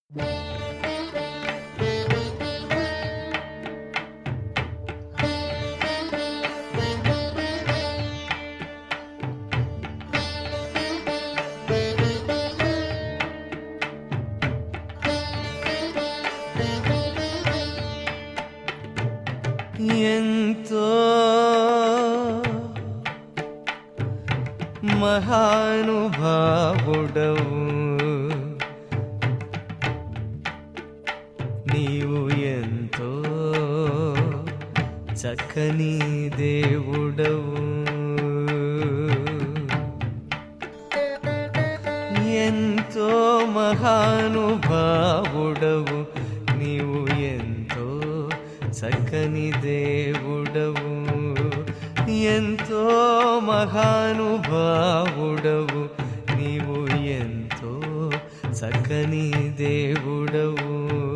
ఎంతో మహానుభావుడవు నీవు, ఎంతో చక్కని దేవుడవు, ఎంతో మహానుభావుడవు నీవు, ఎంతో చక్కని దేవుడవు, ఎంతో మహానుభావుడవు నీవు, ఎంతో చక్కని దేవుడవు.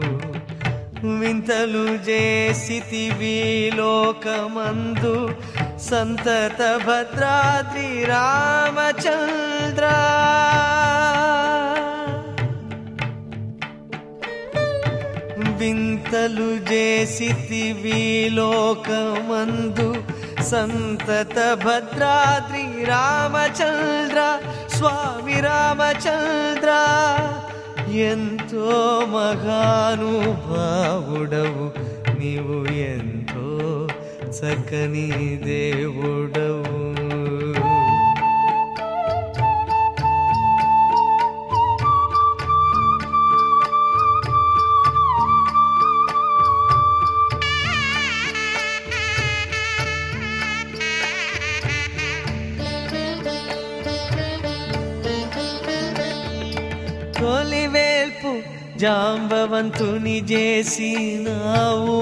వింతలు చేసితివి లోకమందు సంతత భద్రాద్రి రామచంద్ర, వింతలు చేసితివి లోకమందు సంతత భద్రాద్రి రామచంద్ర, స్వామి రామచంద్ర, ఎంతో మహానుభావుడవు నీవు, ఎంతో చక్కని దేవుడవు. తొలివేల్పు జాంబవంతుని చేసినావు,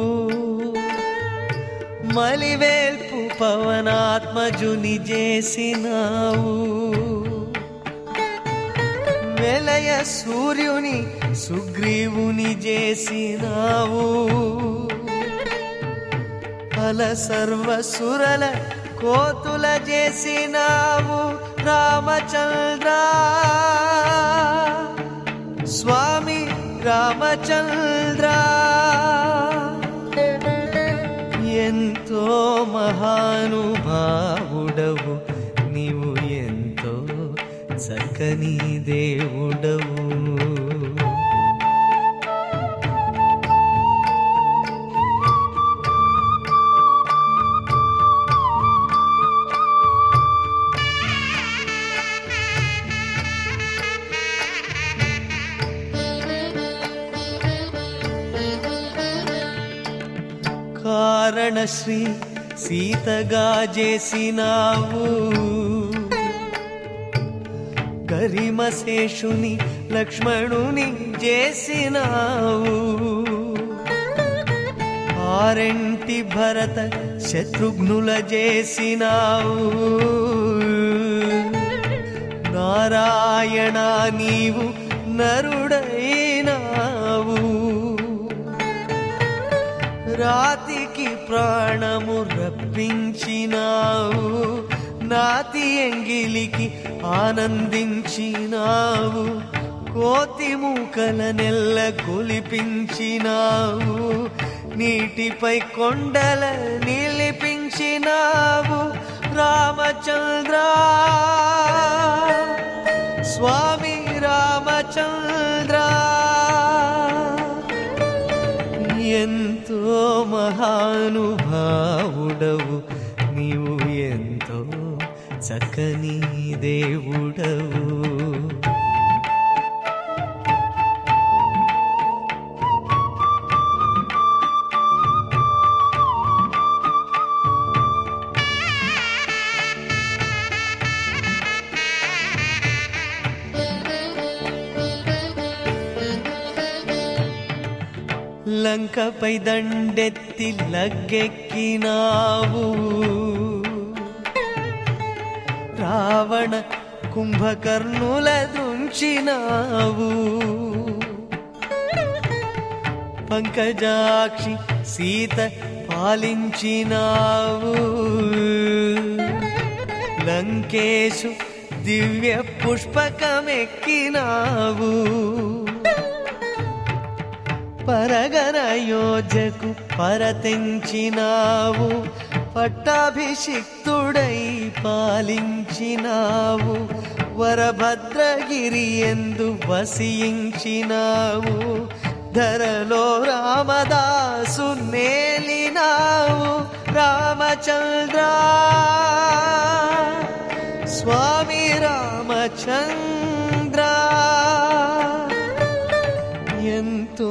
మలివేల్పు పవనాత్మజుని చేసినావు, వెలయ సూర్యుని సుగ్రీవుని చేసినావు, అల సర్వసురల కోతుల చేసినావు రామచంద్ర, స్వామి రామచంద్ర, ఎంతో మహానుభావుడవు నీవు, ఎంతో చక్కని దేవుడవు. కారణశ్రీ సీతగా చేసినావు, గరిమశేషుని లక్ష్మణుని చేసినావు, ఆరెంటి భరత శత్రుఘ్నుల చేసినావు, నారాయణ నీవు నరుడైనావు, రాతికి ప్రాణము రప్పించినావు, నాతి ఎంగిలికి ఆనందించినావు, కోతి మూకల నెల్ల కొలిపించినావు, నీటిపై కొండల నిలిపించినావు రామచంద్ర, స్వామి రామచంద్ర, ఎంతో మహానుభావుడవు నీవు, ఎంతో చక్కని దేవుడవు. లంకపై దండెత్తి లగ్గెక్కినావు, రావణ కుంభకర్ణుల దృంచినావు, పంకజాక్షి సీత పాలించినావు, లంకేశు దివ్య పుష్పకమెక్కినావు, పరగన యోజకు పరతెంచినావు, పట్టాభిషిక్తుడై పాలించినావు, వరభద్రగిరి ఎందు వసించినావు, ధరలో రామదాసు నేలినావు. రామచంద్ర స్వామి రామచంద్ర, ఎంతో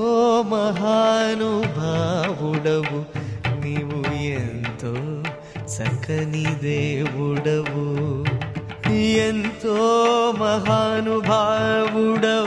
మహానుభావుడవు నీవు, ఎంతో చక్కని దేవుడవు, ఎంతో మహానుభావుడవు.